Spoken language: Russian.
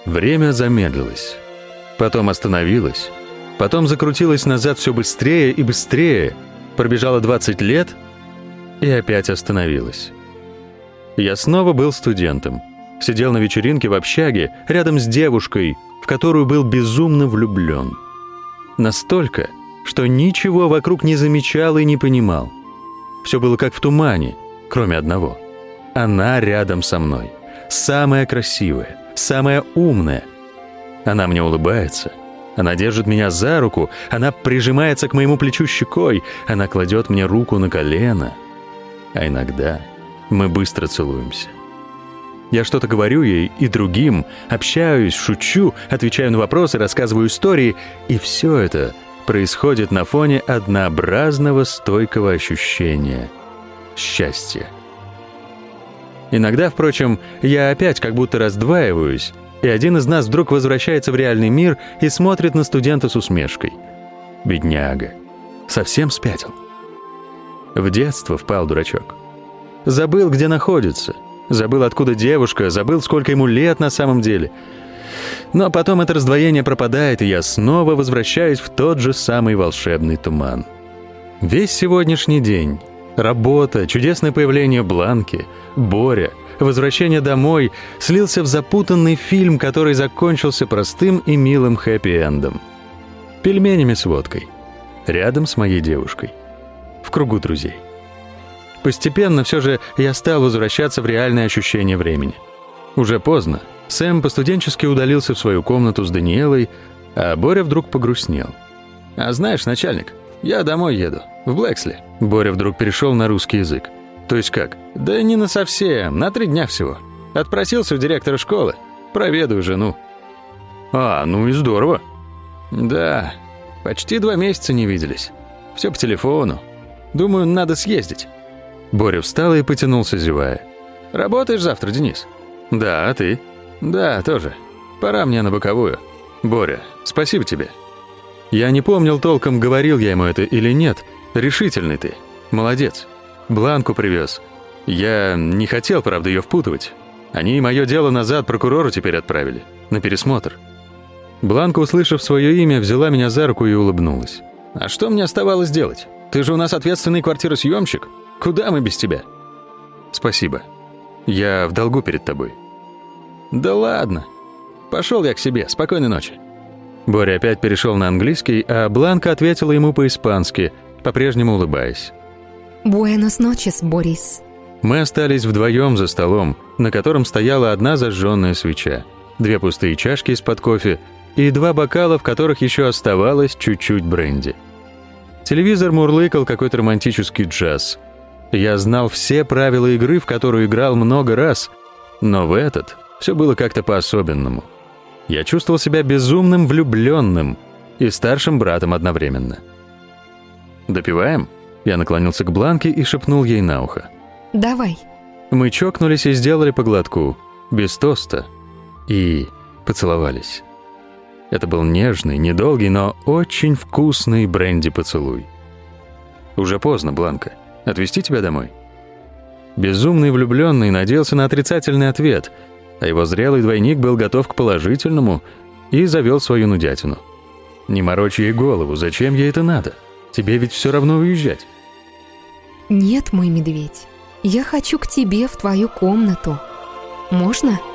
Время замедлилось, потом остановилось, потом закрутилось назад все быстрее и быстрее, пробежало 20 лет и опять остановилось. Я снова был студентом, сидел на вечеринке в общаге рядом с девушкой, в которую был безумно влюблен. Настолько, что ничего вокруг не замечал и не понимал. Все было как в тумане, кроме одного. Она рядом со мной, самая красивая, самая умная. Она мне улыбается, она держит меня за руку, она прижимается к моему плечу щекой, она кладет мне руку на колено. А иногда мы быстро целуемся. Я что-то говорю ей и другим, общаюсь, шучу, отвечаю на вопросы, рассказываю истории, и все это происходит на фоне однообразного стойкого ощущения счастья. Иногда, впрочем, я опять как будто раздваиваюсь, и один из нас вдруг возвращается в реальный мир и смотрит на студента с усмешкой. Бедняга. Совсем спятил. В детство впал дурачок. Забыл, где находится. Забыл, откуда девушка, забыл, сколько ему лет на самом деле. Но потом это раздвоение пропадает, и я снова возвращаюсь в тот же самый волшебный туман. Весь сегодняшний день, работа, чудесное появление Бланки, Боря, возвращение домой слился в запутанный фильм, который закончился простым и милым хэппи-эндом. Пельменями с водкой. Рядом с моей девушкой. В кругу друзей. Постепенно все же я стал возвращаться в реальное ощущение времени. Уже поздно. Сэм постуденчески удалился в свою комнату с Даниэлой, а Боря вдруг погрустнел. «А знаешь, начальник, я домой еду, в Блэксли». Боря вдруг перешел на русский язык. «То есть как?» «Да не на совсем, на 3 дня всего. Отпросился у директора школы, проведаю жену». «А, ну и здорово». «Да, почти 2 месяца не виделись. Все по телефону. Думаю, надо съездить». Боря встал и потянулся, зевая. «Работаешь завтра, Денис?» «Да, а ты?» «Да, тоже. Пора мне на боковую». «Боря, спасибо тебе». Я не помнил толком, говорил я ему это или нет. Решительный ты. Молодец. Бланку привез. Я не хотел, правда, ее впутывать. Они мое дело назад прокурору теперь отправили. На пересмотр. Бланка, услышав свое имя, взяла меня за руку и улыбнулась. «А что мне оставалось делать? Ты же у нас ответственный квартиросъемщик. Куда мы без тебя?» «Спасибо. Я в долгу перед тобой». «Да ладно. Пошел я к себе. Спокойной ночи». Боря опять перешел на английский, а Бланка ответила ему по-испански, по-прежнему улыбаясь. «Буэнос ночес, Борис». Мы остались вдвоем за столом, на котором стояла одна зажженная свеча, 2 пустые чашки из-под кофе и 2 бокала, в которых еще оставалось чуть-чуть бренди. Телевизор мурлыкал какой-то романтический джаз. Я знал все правила игры, в которую играл много раз, но в этот все было как-то по-особенному. Я чувствовал себя безумным влюбленным и старшим братом одновременно. «Допиваем?» Я наклонился к Бланке и шепнул ей на ухо. «Давай». Мы чокнулись и сделали по глотку, без тоста, и поцеловались. Это был нежный, недолгий, но очень вкусный бренди-поцелуй. «Уже поздно, Бланка. Отвезти тебя домой?» Безумный влюбленный надеялся на отрицательный ответ, а его зрелый двойник был готов к положительному и завел свою нудятину. «Не морочь ей голову, зачем ей это надо? Тебе ведь все равно уезжать». «Нет, мой медведь, я хочу к тебе в твою комнату. Можно?»